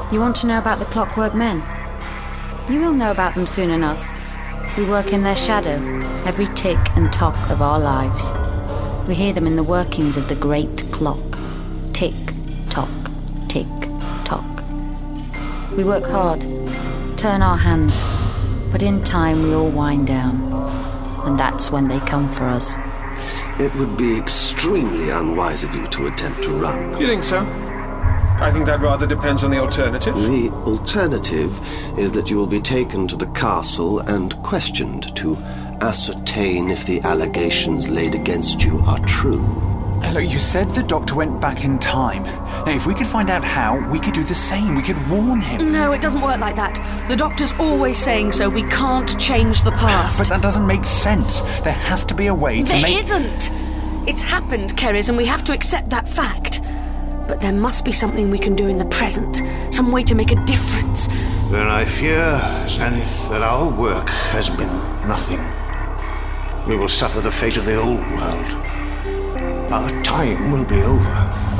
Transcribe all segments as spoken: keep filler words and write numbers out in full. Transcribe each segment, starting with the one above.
You want to know about the Clockwork Men? You will know about them soon enough. We work in their shadow, every tick and tock of our lives. We hear them in the workings of the great clock. Tick, tock, tick, tock. We work hard, turn our hands, but in time we all wind down. And that's when they come for us. It would be extremely unwise of you to attempt to run. You think so? I think that rather depends on the alternative. The alternative is that you will be taken to the castle and questioned to ascertain if the allegations laid against you are true. Hello, you said the doctor went back in time. Now, if we could find out how, we could do the same. We could warn him. No, it doesn't work like that. The doctor's always saying so. We can't change the past. But that doesn't make sense. There has to be a way to there make... There isn't! It's happened, Keres, and we have to accept that fact. But there must be something we can do in the present. Some way to make a difference. Then I fear, Zenith, that our work has been nothing. We will suffer the fate of the old world. Our time will be over.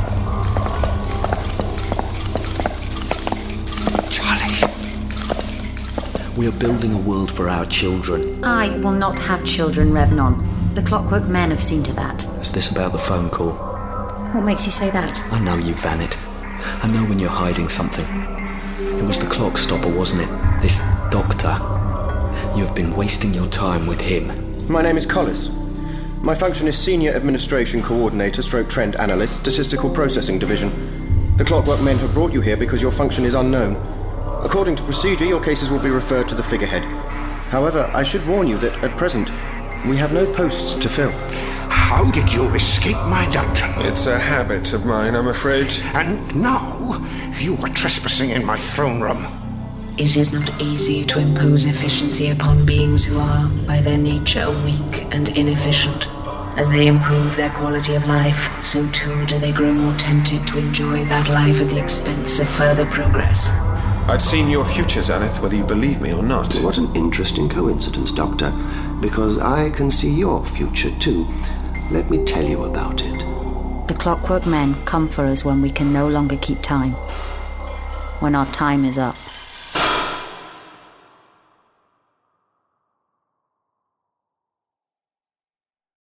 Charlie. We are building a world for our children. I will not have children, Revenon. The Clockwork Men have seen to that. Is this about the phone call? What makes you say that? I know you, Vanit. I know when you're hiding something. It was the clock stopper, wasn't it? This doctor. You have been wasting your time with him. My name is Collis. My function is Senior Administration Coordinator stroke Trend Analyst, Statistical Processing Division. The Clockwork Men have brought you here because your function is unknown. According to procedure, your cases will be referred to the figurehead. However, I should warn you that, at present, we have no posts to fill. How did you escape my dungeon? It's a habit of mine, I'm afraid. And now, you are trespassing in my throne room. It is not easy to impose efficiency upon beings who are, by their nature, weak and inefficient. As they improve their quality of life, so too do they grow more tempted to enjoy that life at the expense of further progress. I've seen your future, Zenith, whether you believe me or not. What an interesting coincidence, Doctor, because I can see your future too. Let me tell you about it. The Clockwork Men come for us when we can no longer keep time. When our time is up.